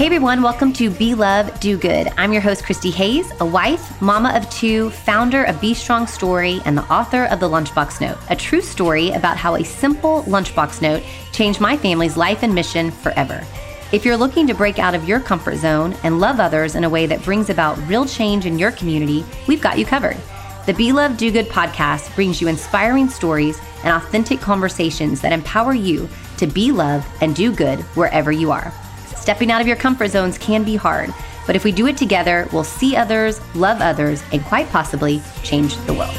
Hey everyone, welcome to Be Love, Do Good. I'm your host, Christy Hayes, a wife, mama of two, founder of Be Strong Story, and the author of The Lunchbox Note, a true story about how a simple lunchbox note changed my family's life and mission forever. If you're looking to break out of your comfort zone and love others in a way that brings about real change in your community, we've got you covered. The Be Love, Do Good podcast brings you inspiring stories and authentic conversations that empower you to be love and do good wherever you are. Stepping out of your comfort zones can be hard, but if we do it together, we'll see others, love others, and quite possibly change the world.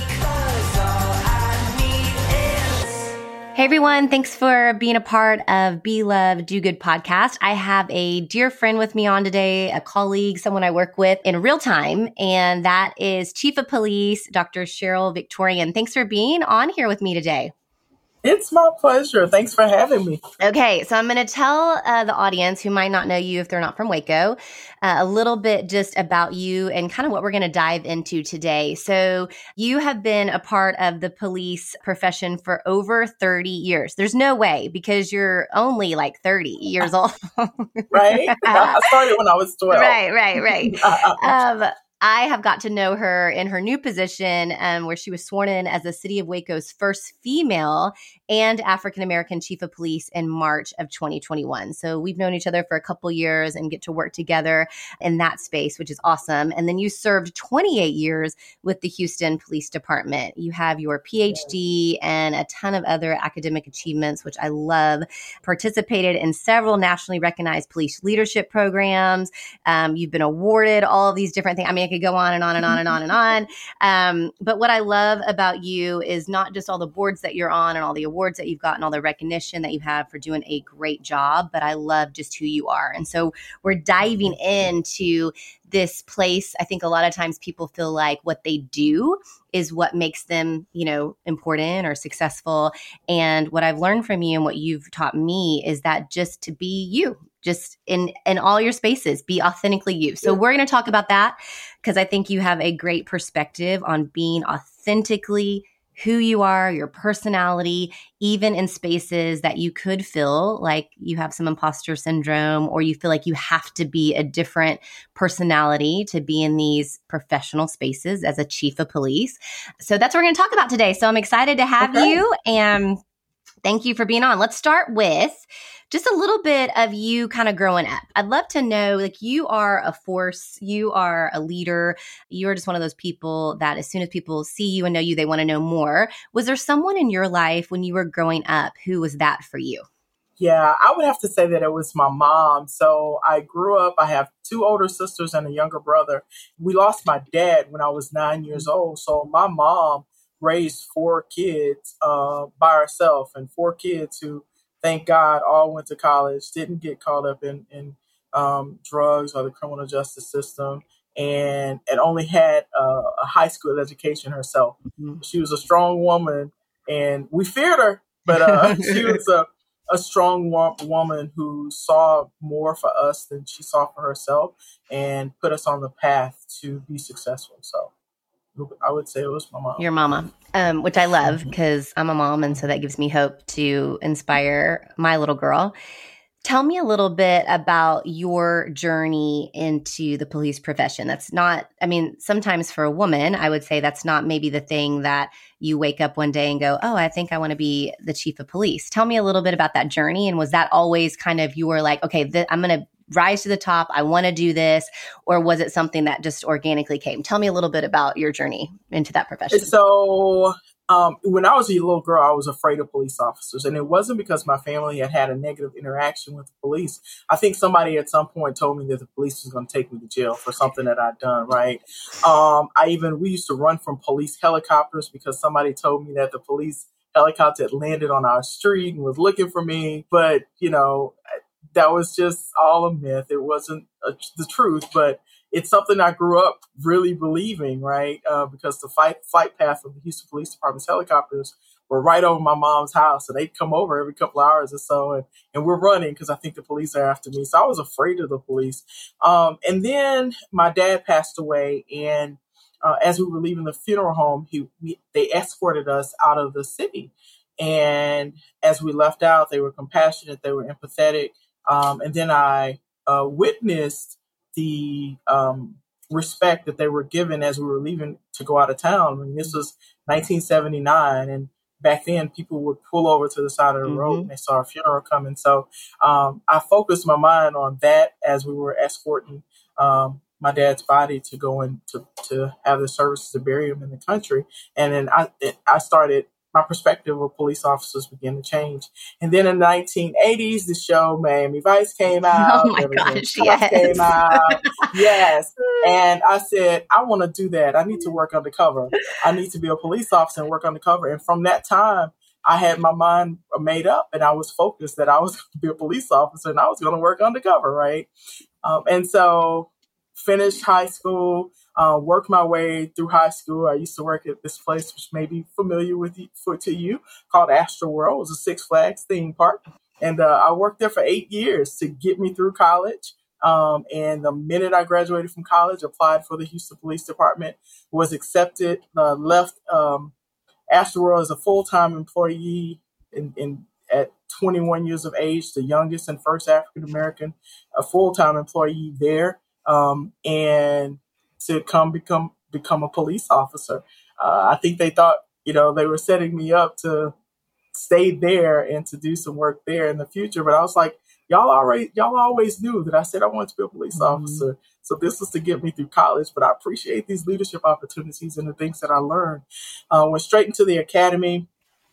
Hey everyone, thanks for being a part of Be Love, Do Good podcast. I have a dear friend with me on today, a colleague, someone I work with in real time, and that is Chief of Police, Dr. Cheryl Victorian. Thanks for being on here with me today. It's my pleasure. Thanks for having me. Okay, so I'm going to tell the audience who might not know you if they're not from Waco, a little bit just about you and kind of what we're going to dive into today. So you have been a part of the police profession for over 30 years. There's no way because you're only like 30 years old. Right? I started when I was 12. Right. I have got to know her in her new position where she was sworn in as the City of Waco's first female and African-American chief of police in March of 2021. So we've known each other for a couple years and get to work together in that space, which is awesome. And then you served 28 years with the Houston Police Department. You have your PhD and a ton of other academic achievements, which I love. Participated in several nationally recognized police leadership programs. You've been awarded all of these different things. I mean, I could go on and on and on and on and on. But what I love about you is not just all the boards that you're on and all the awards that you've gotten, all the recognition that you have for doing a great job, but I love just who you are. And so we're diving into this place. I think a lot of times people feel like what they do is what makes them, important or successful. And what I've learned from you and what you've taught me is that just to be you, just in all your spaces, be authentically you. So we're going to talk about that because I think you have a great perspective on being authentically who you are, your personality, even in spaces that you could feel like you have some imposter syndrome or you feel like you have to be a different personality to be in these professional spaces as a chief of police. So that's what we're going to talk about today. So I'm excited to have you and thank you for being on. Let's start with just a little bit of you kind of growing up. I'd love to know, you are a force, you are a leader, you're just one of those people that as soon as people see you and know you, they want to know more. Was there someone in your life when you were growing up who was that for you? Yeah, I would have to say that it was my mom. So I grew up, I have two older sisters and a younger brother. We lost my dad when I was 9 years old. So my mom raised four kids by herself and four kids who, thank God, all went to college, didn't get caught up in drugs or the criminal justice system, and only had a high school education herself. Mm-hmm. She was a strong woman, and we feared her, but she was a strong woman who saw more for us than she saw for herself and put us on the path to be successful. So I would say it was my mom. Your mama, which I love because I'm a mom. And so that gives me hope to inspire my little girl. Tell me a little bit about your journey into the police profession. That's not, sometimes for a woman, I would say that's not maybe the thing that you wake up one day and go, oh, I think I want to be the chief of police. Tell me a little bit about that journey. And was that always kind of, you were like, okay, I'm going to rise to the top. I want to do this. Or was it something that just organically came? Tell me a little bit about your journey into that profession. So when I was a little girl, I was afraid of police officers. And it wasn't because my family had a negative interaction with the police. I think somebody at some point told me that the police was going to take me to jail for something that I'd done, right? We used to run from police helicopters because somebody told me that the police helicopter had landed on our street and was looking for me. But, that was just all a myth. It wasn't the truth, but it's something I grew up really believing, right? Because the flight path of the Houston Police Department's helicopters were right over my mom's house. So they'd come over every couple of hours or so, and we're running because I think the police are after me. So I was afraid of the police. And then my dad passed away, and as we were leaving the funeral home, they escorted us out of the city. And as we left out, they were compassionate, they were empathetic. And then I witnessed the respect that they were given as we were leaving to go out of town. I mean, this was 1979, and back then people would pull over to the side of the road and they saw a funeral coming. So I focused my mind on that as we were escorting my dad's body to go in to have the services to bury him in the country. And then I started, my perspective of police officers began to change. And then in the 1980s, the show Miami Vice came out. Oh my gosh, yes. Came out. Yes. And I said, I want to do that. I need to work undercover. I need to be a police officer and work undercover. And from that time, I had my mind made up and I was focused that I was going to be a police officer and I was going to work undercover, right? And so finished high school, worked my way through high school. I used to work at this place, which may be familiar with you, called Astroworld. It was a Six Flags theme park. And I worked there for 8 years to get me through college. And the minute I graduated from college, applied for the Houston Police Department, was accepted, left Astroworld as a full-time employee at 21 years of age, the youngest and first African-American, a full-time employee there. And to become a police officer. I think they thought, they were setting me up to stay there and to do some work there in the future. But I was like, y'all always knew that I said I wanted to be a police officer. So this was to get me through college, but I appreciate these leadership opportunities and the things that I learned. Went straight into the academy,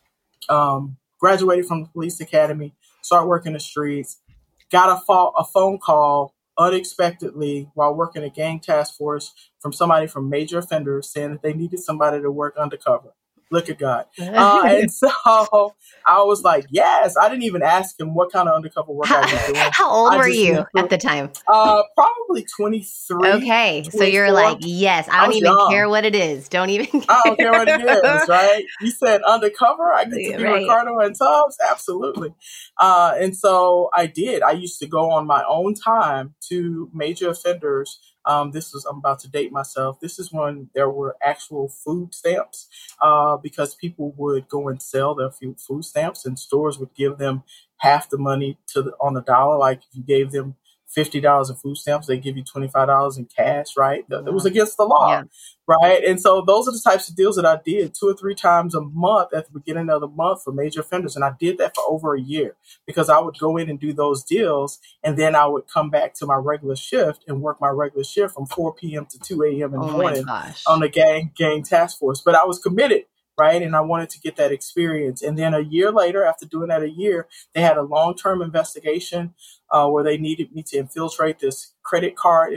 graduated from the police academy, started working the streets, got a phone call unexpectedly while working a gang task force from somebody from Major Offenders saying that they needed somebody to work undercover. Look at God. And so I was like, yes. I didn't even ask him what kind of undercover work I was doing. How old were you at the time? Probably 23. Okay. 24. So you're like, yes, I don't even care what it is. I don't care what it is, right? You said undercover. I get to be Ricardo and Tubbs. Absolutely. And so I did. I used to go on my own time to Major Offenders. I'm about to date myself. This is when there were actual food stamps, because people would go and sell their food stamps and stores would give them half the money on the dollar. Like if you gave them $50 in food stamps, they give you $25 in cash, right? It was against the law, right? And so those are the types of deals that I did 2 or 3 times a month at the beginning of the month for Major Offenders. And I did that for over a year because I would go in and do those deals. And then I would come back to my regular shift and work my regular shift from 4 p.m. to 2 a.m. in the morning on the gang task force. But I was committed. Right. And I wanted to get that experience. And then a year later, after doing that a year, they had a long-term investigation where they needed me to infiltrate this credit card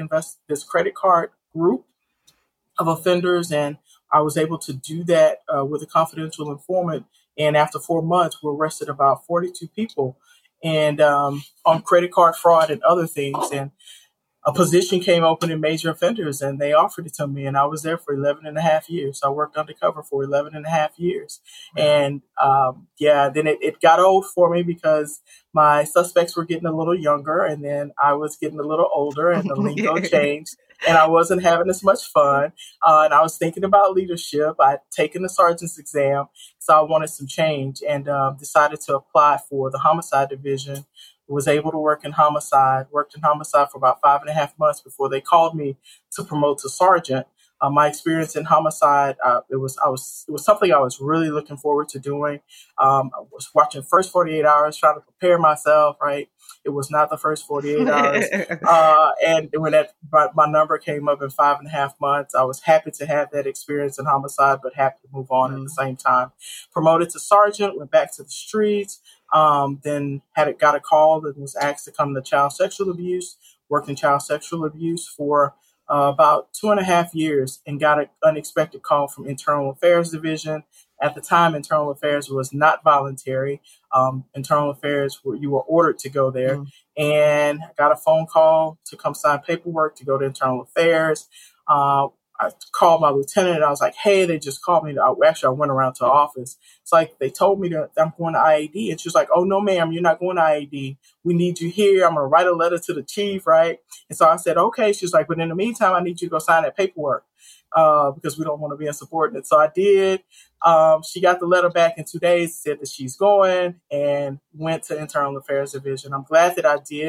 group of offenders. And I was able to do that with a confidential informant. And after 4 months, we arrested about 42 people and on credit card fraud and other things. And a position came open in Major Offenders and they offered it to me and I was there for 11 and a half years. So I worked undercover for 11 and a half years. And then it got old for me because my suspects were getting a little younger and then I was getting a little older and the lingo changed and I wasn't having as much fun. And I was thinking about leadership. I'd taken the sergeant's exam, so I wanted some change and decided to apply for the homicide division. Was able to worked in homicide for about 5.5 months before they called me to promote to sergeant. My experience in homicide, it was something I was really looking forward to doing. I was watching First 48 Hours, trying to prepare myself, right? It was not the first 48 hours. And when my number came up in 5.5 months, I was happy to have that experience in homicide, but happy to move on at the same time. Promoted to sergeant, went back to the streets, then got a call and was asked to come to child sexual abuse, worked in child sexual abuse for about 2.5 years and got an unexpected call from Internal Affairs Division. At the time, Internal Affairs was not voluntary. Internal Affairs, you were ordered to go there. And I got a phone call to come sign paperwork to go to Internal Affairs. I called my lieutenant and I was like, hey, they just called me. I went around to the office. It's like they told me that I'm going to IAD. And she was like, oh, no, ma'am, you're not going to IAD. We need you here. I'm going to write a letter to the chief, right? And so I said, okay. She was like, but in the meantime, I need you to go sign that paperwork because we don't want to be insubordinate. So I did. She got the letter back in 2 days, said that she's going and went to Internal Affairs Division. I'm glad that I did.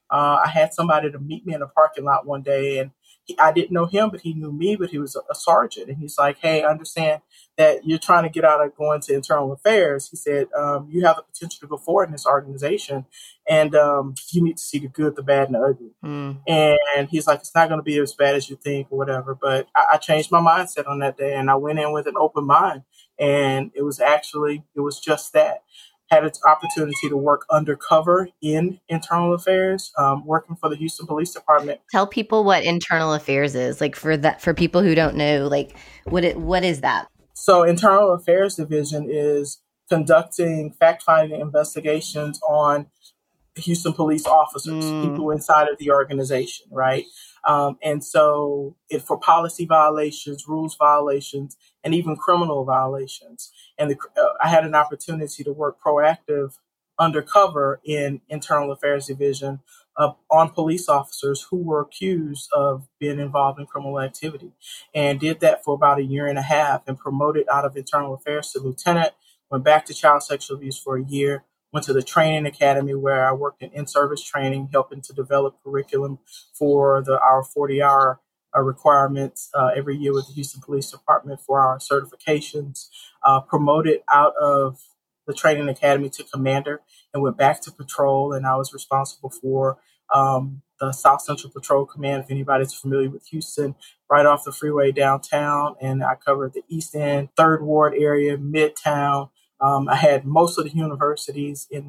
I had somebody to meet me in a parking lot one day, and I didn't know him, but he knew me, but he was a sergeant. And he's like, hey, I understand that you're trying to get out of going to internal affairs. He said, you have the potential to go forward in this organization, and you need to see the good, the bad, and the ugly. And he's like, it's not going to be as bad as you think or whatever. But I changed my mindset on that day, and I went in with an open mind. And it was just that. Had an opportunity to work undercover in internal affairs, working for the Houston Police Department. Tell people what internal affairs is, like for people who don't know, like what is that? So Internal Affairs Division is conducting fact-finding investigations on Houston police officers, people inside of the organization, right? And so for policy violations, rules violations, and even criminal violations. And I had an opportunity to work proactive undercover in Internal Affairs Division on police officers who were accused of being involved in criminal activity, and did that for about a year and a half, and promoted out of Internal Affairs to lieutenant, went back to child sexual abuse for a year, went to the training academy where I worked in in-service training, helping to develop curriculum for our 40-hour requirements every year with the Houston Police Department for our certifications, promoted out of the training academy to commander, and went back to patrol. And I was responsible for the South Central Patrol Command, if anybody's familiar with Houston, right off the freeway downtown. And I covered the East End, Third Ward area, Midtown. I had most of the universities in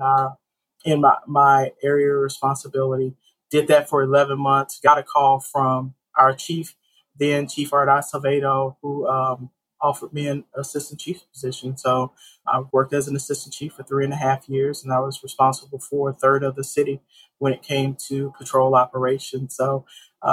my area of responsibility. Did that for 11 months. Got a call from our chief, then Chief Art Acevedo, who offered me an assistant chief position. So I worked as an assistant chief for 3.5 years, and I was responsible for a third of the city when it came to patrol operations. So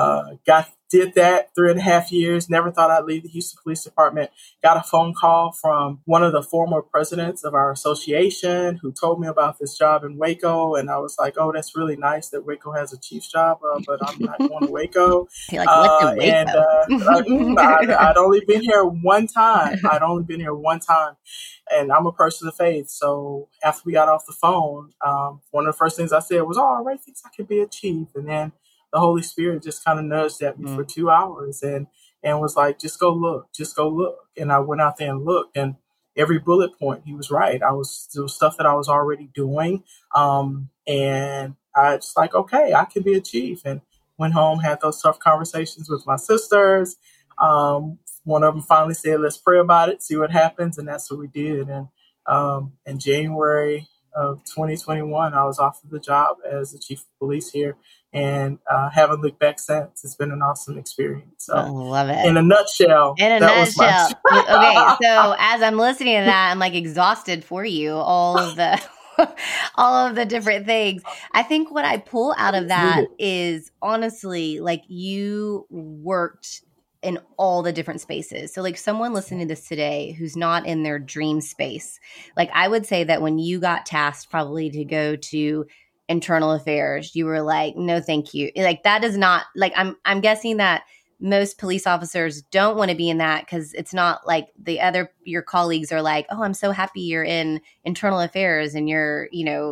did that 3.5 years. Never thought I'd leave the Houston Police Department. Got a phone call from one of the former presidents of our association who told me about this job in Waco. And I was like, oh, that's really nice that Waco has a chief's job, but I'm not going to Waco. You're like, what's in Waco? I'd only been here one time. And I'm a person of faith. So after we got off the phone, one of the first things I said was, oh, Ray thinks I could be a chief. And then the Holy Spirit just kind of nudged at me for 2 hours and was like, just go look. And I went out there and looked, and every bullet point, he was right. There was stuff that I was already doing. And I was like, okay, I can be a chief. And went home, had those tough conversations with my sisters. One of them finally said, let's pray about it, see what happens. And that's what we did. And in January of 2021, I was offered the job as the chief of police here, and haven't looked back since. It's been an awesome experience. So, I love it. In a nutshell. Okay, so as I'm listening to that, I'm like exhausted for you, all of the different things. I think what I pull out of that is honestly, like, you worked in all the different spaces. So like someone listening to this today who's not in their dream space, like I would say that when you got tasked probably to go to internal affairs, you were like, no, thank you. Like that is not like, I'm guessing that most police officers don't want to be in that because it's not like your colleagues are like, oh, I'm so happy you're in internal affairs and you're,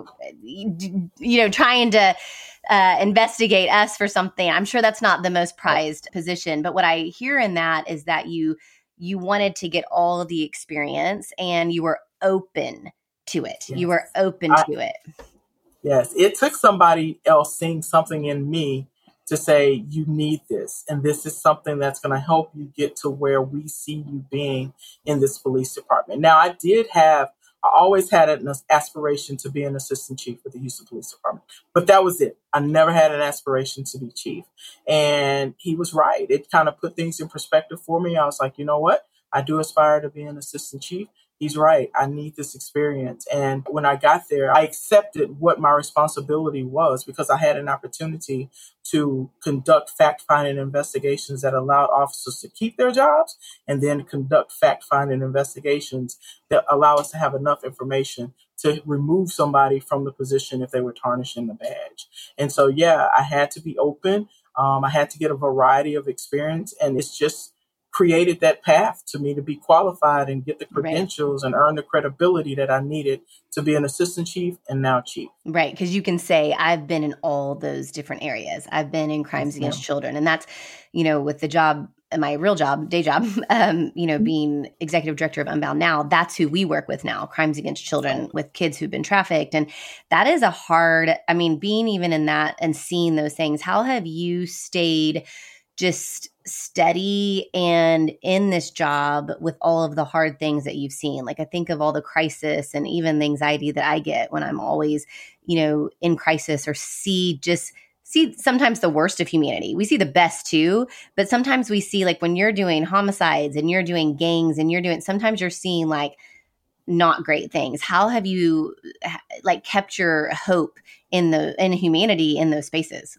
trying to investigate us for something. I'm sure that's not the most prized position. But what I hear in that is that you wanted to get all of the experience and you were open to it. Yes. You were open to it. Yes. It took somebody else seeing something in me to say, you need this. And this is something that's going to help you get to where we see you being in this police department. Now, I always had an aspiration to be an assistant chief with the Houston Police Department, but that was it. I never had an aspiration to be chief. And he was right. It kind of put things in perspective for me. I was like, you know what? I do aspire to be an assistant chief. He's right. I need this experience. And when I got there, I accepted what my responsibility was because I had an opportunity to conduct fact-finding investigations that allowed officers to keep their jobs and then conduct fact-finding investigations that allow us to have enough information to remove somebody from the position if they were tarnishing the badge. And so, yeah, I had to be open. I had to get a variety of experience, and it's just created that path to me to be qualified and get the Right. credentials and earn the credibility that I needed to be an assistant chief and now chief. Right. Because you can say, I've been in all those different areas. I've been in crimes Yes, against ma'am. children. And that's, with the job, my real job, day job, being executive director of Unbound Now, that's who we work with now, crimes against children with kids who've been trafficked. And that is a hard, being even in that and seeing those things, how have you stayed just steady and in this job with all of the hard things that you've seen? Like, I think of all the crisis and even the anxiety that I get when I'm always, in crisis, or see sometimes the worst of humanity. We see the best too, but sometimes we see, like, when you're doing homicides and you're doing gangs and sometimes you're seeing like not great things. How have you kept your hope in humanity in those spaces?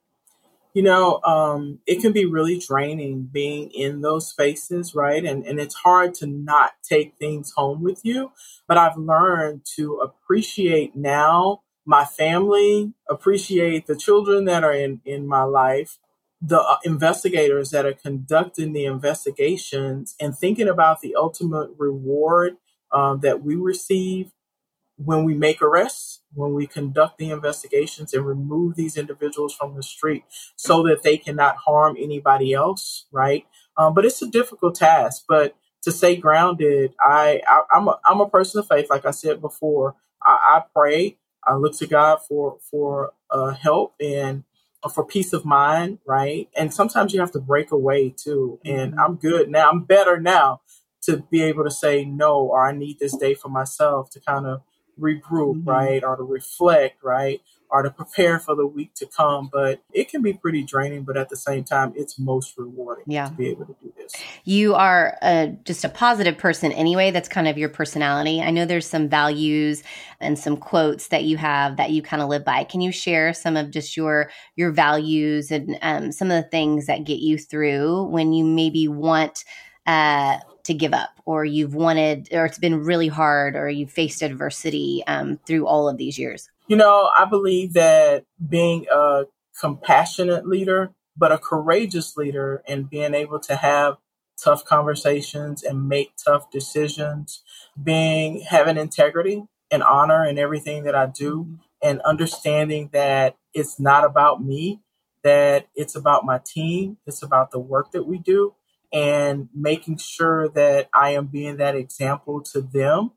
It can be really draining being in those spaces, right? And it's hard to not take things home with you. But I've learned to appreciate now my family, appreciate the children that are in my life, the investigators that are conducting the investigations, and thinking about the ultimate reward that we receive when we make arrests, when we conduct the investigations and remove these individuals from the street so that they cannot harm anybody else, right? But it's a difficult task. But to stay grounded, I'm a person of faith. Like I said before, I pray. I look to God for help and for peace of mind, right? And sometimes you have to break away too. And I'm good now. I'm better now to be able to say no, or I need this day for myself to kind of regroup, right? Or to reflect, right? Or to prepare for the week to come. But it can be pretty draining, but at the same time, it's most rewarding to be able to do this. You are just a positive person anyway. That's kind of your personality. I know there's some values and some quotes that you have that you kind of live by. Can you share some of just your values and some of the things that get you through when you maybe want to give up, or you've wanted, or it's been really hard, or you've faced adversity through all of these years? I believe that being a compassionate leader, but a courageous leader, and being able to have tough conversations and make tough decisions, having integrity and honor in everything that I do, and understanding that it's not about me, that it's about my team, it's about the work that we do, and making sure that I am being that example to them.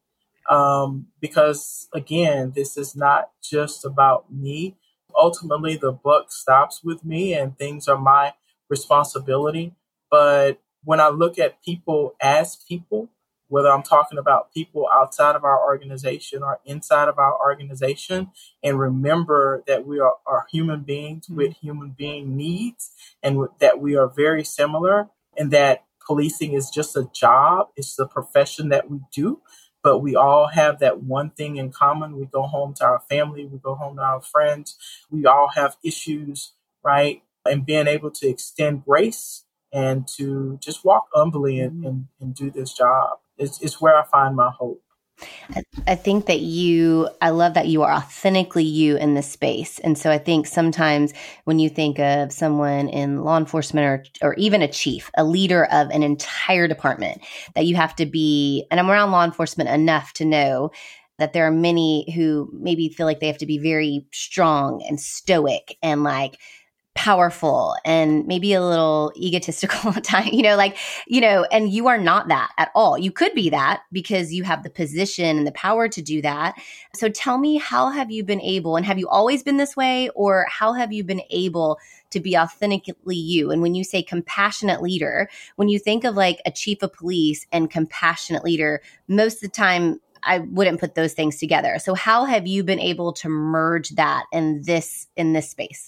Because again, this is not just about me. Ultimately, the buck stops with me and things are my responsibility. But when I look at people as people, whether I'm talking about people outside of our organization or inside of our organization, and remember that we are human beings with human being needs, and that we are very similar, and that policing is just a job, it's the profession that we do. But we all have that one thing in common. We go home to our family, we go home to our friends. We all have issues, right? And being able to extend grace and to just walk humbly and do this job is where I find my hope. I think that I love that you are authentically you in this space. And so I think sometimes when you think of someone in law enforcement or even a chief, a leader of an entire department, that you have to be, and I'm around law enforcement enough to know that there are many who maybe feel like they have to be very strong and stoic and like powerful and maybe a little egotistical at times, and you are not that at all. You could be that because you have the position and the power to do that. So tell me, how have you been able, and have you always been this way, or how have you been able to be authentically you? And when you say compassionate leader, when you think of like a chief of police and compassionate leader, most of the time I wouldn't put those things together. So how have you been able to merge that in this space?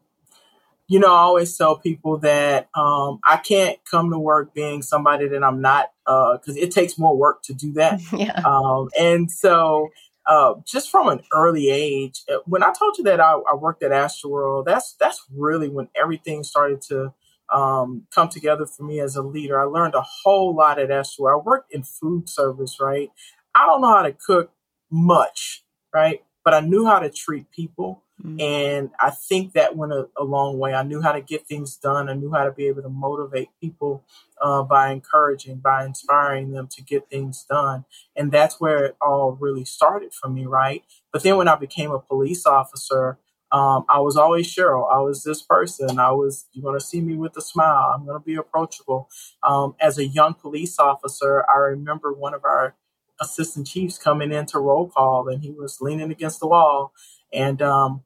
I always tell people that I can't come to work being somebody that I'm not, because it takes more work to do that. Yeah. And so just from an early age, when I told you that I worked at Astroworld, that's really when everything started to come together for me as a leader. I learned a whole lot at Astroworld. I worked in food service, right? I don't know how to cook much, right? But I knew how to treat people. And I think that went a long way. I knew how to get things done. I knew how to be able to motivate people by encouraging, by inspiring them to get things done. And that's where it all really started for me, right? But then when I became a police officer, I was always Cheryl. I was this person. You're going to see me with a smile. I'm going to be approachable. As a young police officer, I remember one of our assistant chiefs coming into roll call, and he was leaning against the wall, and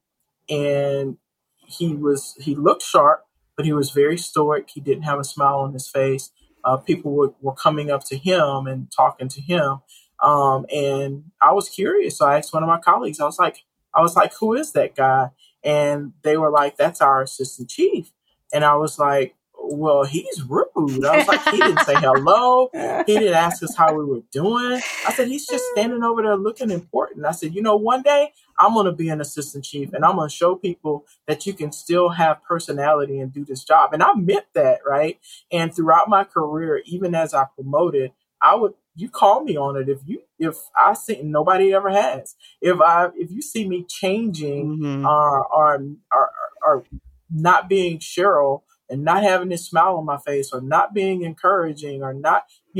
he looked sharp, but he was very stoic. He didn't have a smile on his face. People were coming up to him and talking to him, and I was curious. So I asked one of my colleagues. I was like, "Who is that guy?" And they were like, "That's our assistant chief." And I was like, "Well, he's rude." I was like, "He didn't say hello. He didn't ask us how we were doing." I said, "He's just standing over there looking important." I said, "One day I'm going to be an assistant chief, and I'm going to show people that you can still have personality and do this job." And I meant that, right? And throughout my career, even as I promoted, you call me on it if I see, nobody ever has. If you see me changing or not being Cheryl, and not having this smile on my face, or not being encouraging, or not,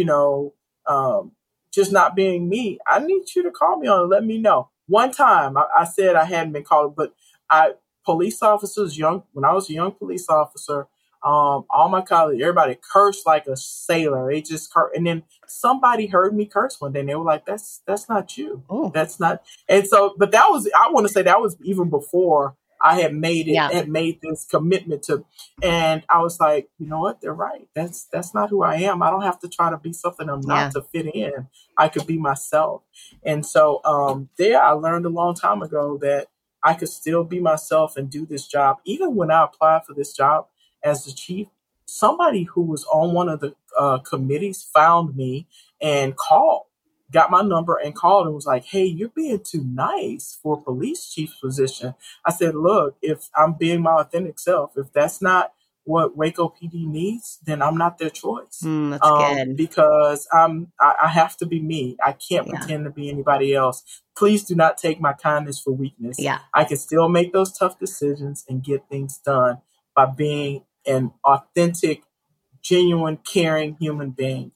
just not being me, I need you to call me on it. Let me know. One time I said I hadn't been called, but police officers, when I was a young police officer, all my colleagues, everybody cursed like a sailor. They just cursed. And then somebody heard me curse one day, and they were like, that's not you. Ooh. That's not. And so, but I want to say that was even before I had made it, had made this commitment to, and I was like, you know what? They're right. That's not who I am. I don't have to try to be something I'm not to fit in. I could be myself. And so, I learned a long time ago that I could still be myself and do this job. Even when I applied for this job as the chief, somebody who was on one of the committees found me and got my number and called and was like, "Hey, you're being too nice for a police chief's position." I said, "Look, if I'm being my authentic self, if that's not what Waco PD needs, then I'm not their choice." That's good. Because I have to be me. I can't pretend to be anybody else. Please do not take my kindness for weakness. Yeah. I can still make those tough decisions and get things done by being an authentic, genuine, caring human being.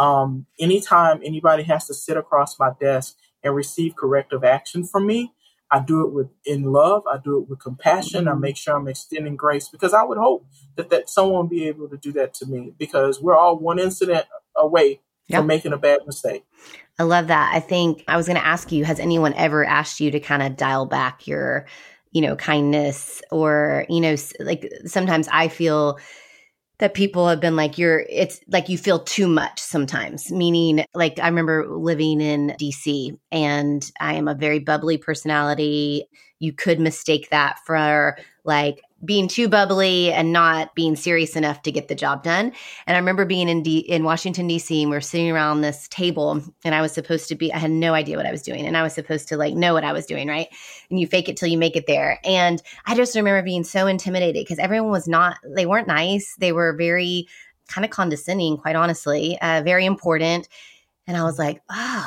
Anytime anybody has to sit across my desk and receive corrective action from me, I do it in love. I do it with compassion. I make sure I'm extending grace, because I would hope that someone will be able to do that to me, because we're all one incident away from making a bad mistake. I love that. I think I was going to ask you, has anyone ever asked you to kind of dial back your, kindness, or, like sometimes I feel that people have been like, it's like you feel too much sometimes, meaning like I remember living in DC, and I am a very bubbly personality. You could mistake that for like being too bubbly and not being serious enough to get the job done. And I remember being in Washington, DC, and we were sitting around this table, and I had no idea what I was doing. And I was supposed to like know what I was doing, right? And you fake it till you make it there. And I just remember being so intimidated because everyone they weren't nice. They were very kind of condescending, quite honestly, very important. And I was like,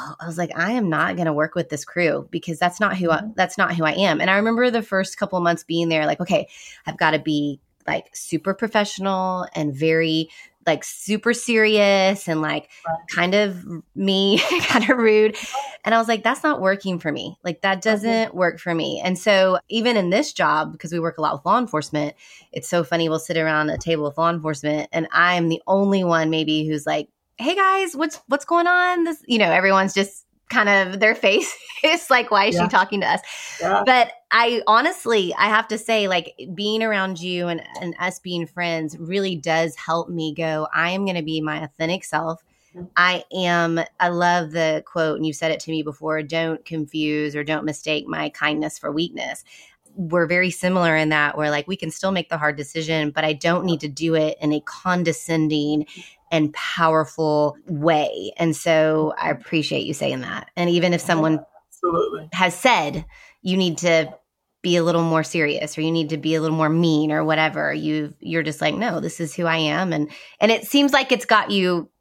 I am not going to work with this crew, because that's not who I am. And I remember the first couple of months being there, like, okay, I've got to be like super professional and very like super serious and like kind of me, kind of rude. And I was like, that's not working for me. Like that doesn't work for me. And so even in this job, because we work a lot with law enforcement, it's so funny. We'll sit around a table with law enforcement, and I'm the only one maybe who's like, "Hey guys, what's going on?" This, everyone's just kind of, their face is like, why is she talking to us? Yeah. But I have to say, like, being around you and us being friends really does help me go, I am going to be my authentic self. I love the quote, and you said it to me before, don't confuse or don't mistake my kindness for weakness. We're very similar in that we're like, we can still make the hard decision, but I don't need to do it in a condescending and powerful way. And so I appreciate you saying that. And even if someone has said you need to be a little more serious, or you need to be a little more mean or whatever, you're just like, no, this is who I am. And it seems like it's got you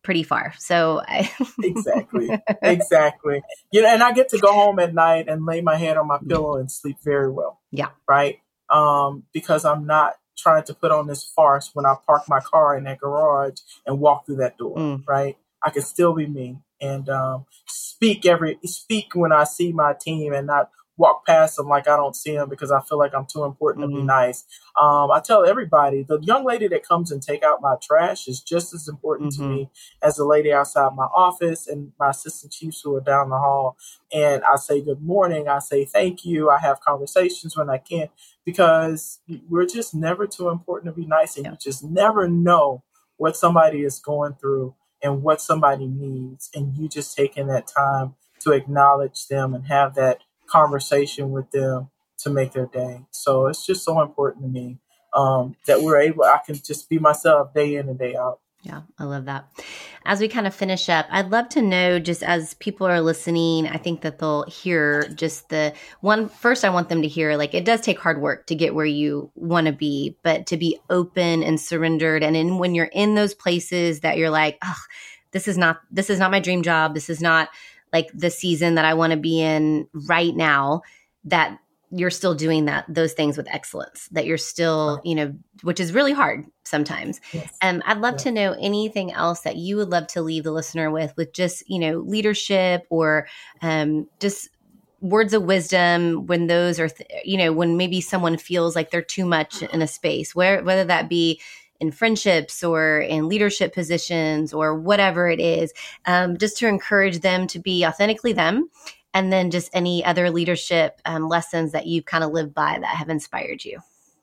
pretty far. So Exactly. Exactly. And I get to go home at night and lay my head on my pillow and sleep very well. Yeah. Right. Because I'm not trying to put on this farce when I park my car in that garage and walk through that door. Right. I can still be me and speak when I see my team and not walk past them like I don't see them because I feel like I'm too important to be nice. I tell everybody, the young lady that comes and take out my trash is just as important to me as the lady outside my office and my assistant chiefs who are down the hall. And I say good morning. I say thank you. I have conversations when I can because we're just never too important to be nice. And you just never know what somebody is going through and what somebody needs. And you just taking that time to acknowledge them and have that conversation with them to make their day. So it's just so important to me that I can just be myself day in and day out. Yeah, I love that. As we kind of finish up, I'd love to know, just as people are listening, I think that they'll hear just first I want them to hear, like, it does take hard work to get where you want to be, but to be open and surrendered. And when you're in those places that you're like, oh, this is not my dream job. This is not like the season that I want to be in right now, that you're still doing those things with excellence, that you're still, which is really hard sometimes. Yes. I'd love to know anything else that you would love to leave the listener with just, leadership or just words of wisdom when those are, when maybe someone feels like they're too much in a space, whether that be in friendships or in leadership positions or whatever it is, just to encourage them to be authentically them. And then just any other leadership lessons that you've kind of lived by that have inspired you.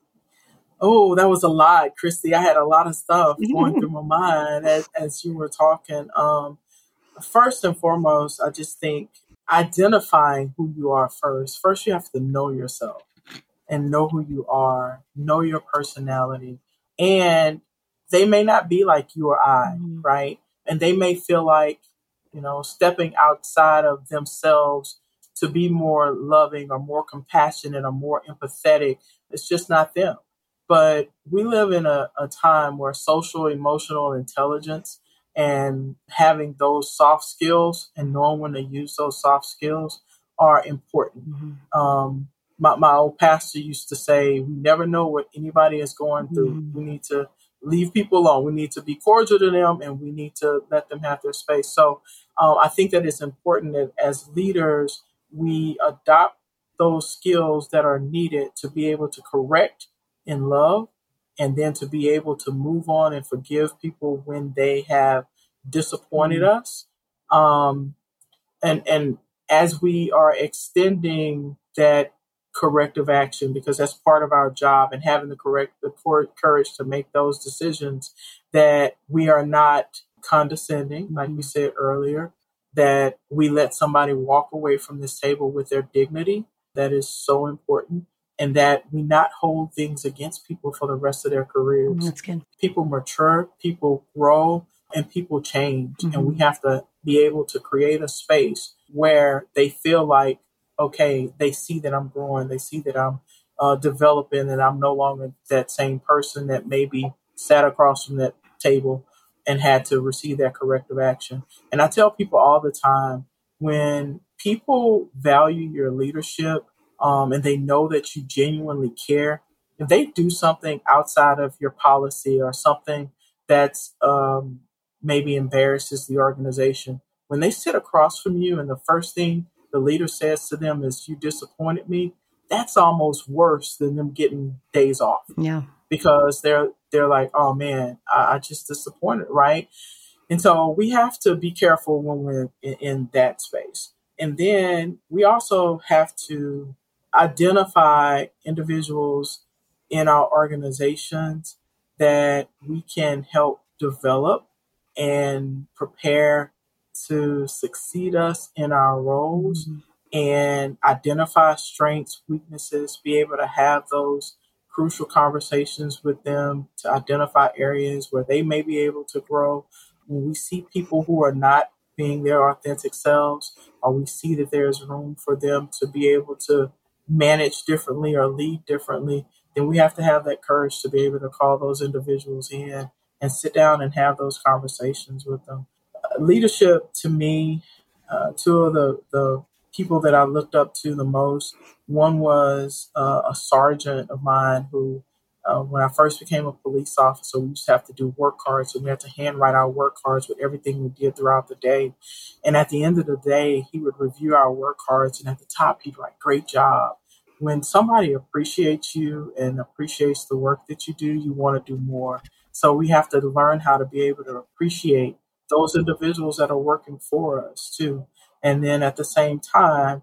Oh, that was a lot, Christy. I had a lot of stuff going through my mind as you were talking. First and foremost, I just think identifying who you are first. First, you have to know yourself and know who you are, know your personality. And they may not be like you or I, right? And they may feel like, stepping outside of themselves to be more loving or more compassionate or more empathetic. It's just not them. But we live in a time where social, emotional intelligence and having those soft skills and knowing when to use those soft skills are important. My old pastor used to say, we never know what anybody is going through. We need to leave people alone. We need to be cordial to them and we need to let them have their space. So I think that it's important that as leaders, we adopt those skills that are needed to be able to correct in love and then to be able to move on and forgive people when they have disappointed us. And as we are extending that corrective action, because that's part of our job, and having the courage to make those decisions, that we are not condescending, like we said earlier, that we let somebody walk away from this table with their dignity. That is so important. And that we not hold things against people for the rest of their careers. That's good. People mature, people grow, and people change. And we have to be able to create a space where they feel like, okay, they see that I'm growing, they see that I'm developing, and I'm no longer that same person that maybe sat across from that table and had to receive that corrective action. And I tell people all the time, when people value your leadership and they know that you genuinely care, if they do something outside of your policy or something that's maybe embarrasses the organization, when they sit across from you and the first thing the leader says to them is, you disappointed me, that's almost worse than them getting days off. Yeah. Because they're like, oh man, I just disappointed, right? And so we have to be careful when we're in that space. And then we also have to identify individuals in our organizations that we can help develop and prepare to succeed us in our roles and identify strengths, weaknesses, be able to have those crucial conversations with them to identify areas where they may be able to grow. When we see people who are not being their authentic selves, or we see that there's room for them to be able to manage differently or lead differently, then we have to have that courage to be able to call those individuals in and sit down and have those conversations with them Leadership to me, two of the people that I looked up to the most, one was a sergeant of mine who, when I first became a police officer, we used to have to do work cards, and we had to handwrite our work cards with everything we did throughout the day. And at the end of the day, he would review our work cards, and at the top, he'd write, "Great job." When somebody appreciates you and appreciates the work that you do, you want to do more. So we have to learn how to be able to appreciate those individuals that are working for us too. And then at the same time,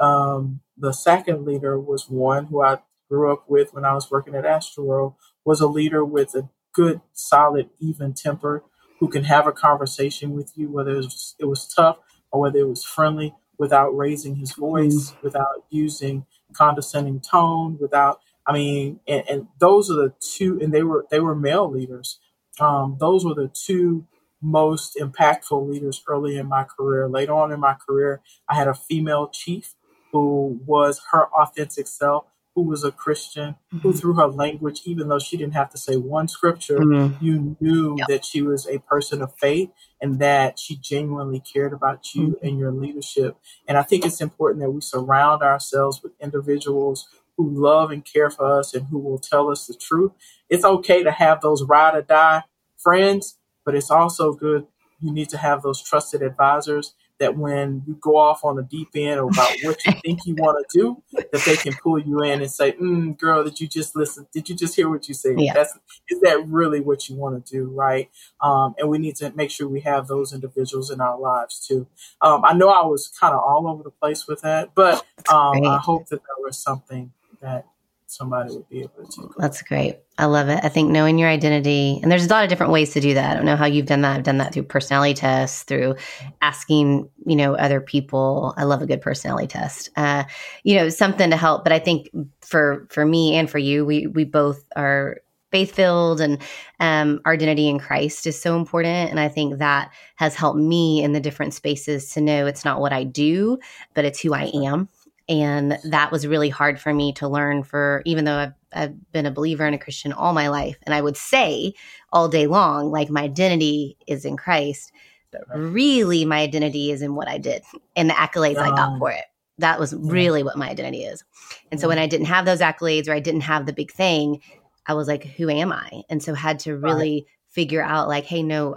the second leader was one who I grew up with when I was working at Astro, was a leader with a good, solid, even temper who can have a conversation with you, whether it was tough or whether it was friendly, without raising his voice, without using condescending tone, without, I mean, and those are the two, and they were male leaders. Those were the two most impactful leaders early in my career. Later on in my career, I had a female chief who was her authentic self, who was a Christian, who through her language, even though she didn't have to say one scripture, you knew that she was a person of faith and that she genuinely cared about you and your leadership. And I think it's important that we surround ourselves with individuals who love and care for us and who will tell us the truth. It's okay to have those ride or die friends, but it's also good. You need to have those trusted advisors that when you go off on the deep end about what you think you want to do, that they can pull you in and say, girl, did you just listen? Did you just hear what you said? Yeah. Is that really what you want to do? Right. And we need to make sure we have those individuals in our lives too. I know I was kind of all over the place with that, but I hope that there was something that somebody would be able to take. That's great. I love it. I think knowing your identity, and there's a lot of different ways to do that. I don't know how you've done that. I've done that through personality tests, through asking, other people. I love a good personality test, something to help. But I think for me and for you, we both are faith-filled, and our identity in Christ is so important. And I think that has helped me in the different spaces to know it's not what I do, but it's who I am. And that was really hard for me to learn, even though I've been a believer and a Christian all my life. And I would say all day long, like, my identity is in Christ, but really my identity is in what I did and the accolades I got for it. That was really what my identity is. And so when I didn't have those accolades, or I didn't have the big thing, I was like, who am I? And so had to really figure out, like, hey, no,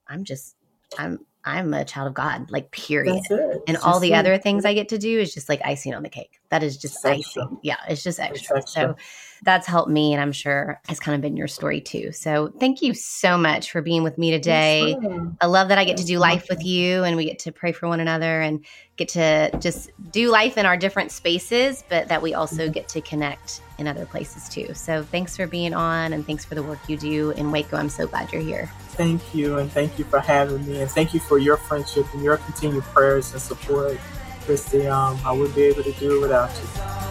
I'm a child of God, like, period. And all the other things I get to do is just like icing on the cake. That is just icing. Yeah, it's just extra. So that's helped me, and I'm sure has kind of been your story too. So thank you so much for being with me today. I love that I get to do life with you, and we get to pray for one another and get to just do life in our different spaces, but that we also get to connect in other places too. So thanks for being on, and thanks for the work you do in Waco. I'm so glad you're here. Thank you, and thank you for having me, and thank you for your friendship and your continued prayers and support, Christy. I wouldn't be able to do it without you.